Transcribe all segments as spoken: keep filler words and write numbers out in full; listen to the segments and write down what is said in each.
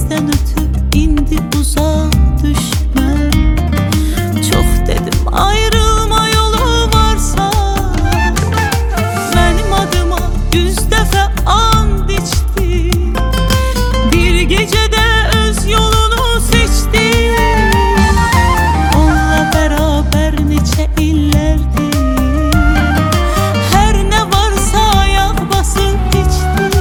senden ötü indi uzak düşmem. Çok dedim ayrılma yolu varsa, benim adıma yüz defa and içti. Bir gecede öz yolunu seçti. Onunla beraber nice illerdi. Her ne varsa ayak basıp içti.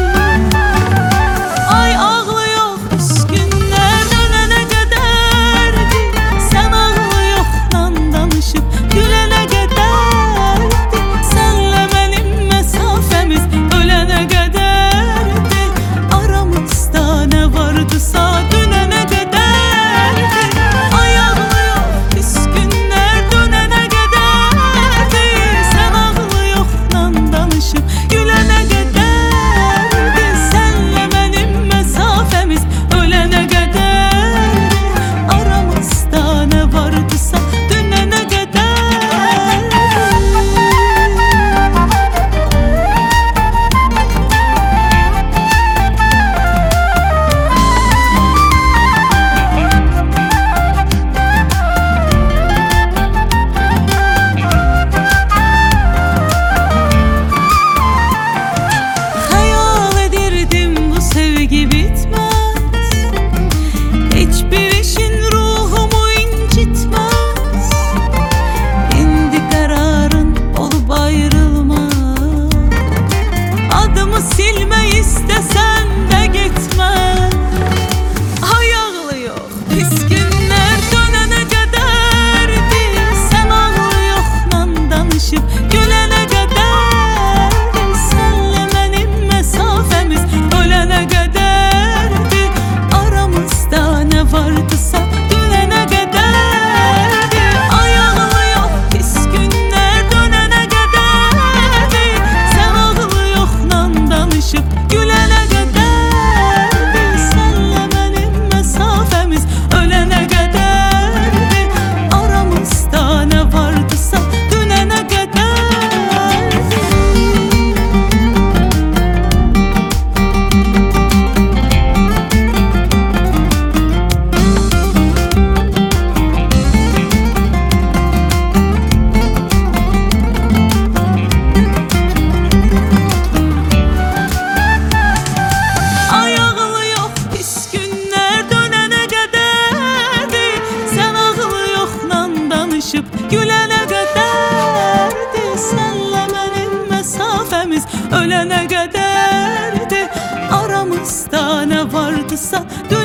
Ay ağlıyor küskünler dönene kadardı. Sen ağlıyordan danışıp gülene kadardı. Senle benim mesafemiz ölene kadardı. Aramızda ne vardısa dönene kadardı. Ay ağlıyor küskünler dönene kadardı. Sen ağlıyordan danışıp gülene kadardı. Senle benim mesafemiz ölene kadardı. Aramızda ne vardısa dönene kadardı. Hayal edirdim bu sevgi bitmez. Hiçbir işin ruhumu incitmez. İndi kararın olup ayrılma. Adımı silme istesen de gitme. Ay ağlıyor pis günler dönene kadardı. Sen ağlıyordan danışıp gülene kadardı. Senle benim mesafemiz ölene kadardı. Aramızda ne vardısa dönene kadardı. Ay ağlıyor pis günler dönene kadardı. Sen ağlıyordan danışıp gülene kadardı. Senle benim mesafemiz ölene kadardı. Aramızda ne vardısa dönene kadardı. Ay ağlıyor pis günler dönene kadardı. Sen ağlıyordan danışıp gülene kadardı. Senle benim mesafemiz ölene kadardı. Aramızda ne vardısa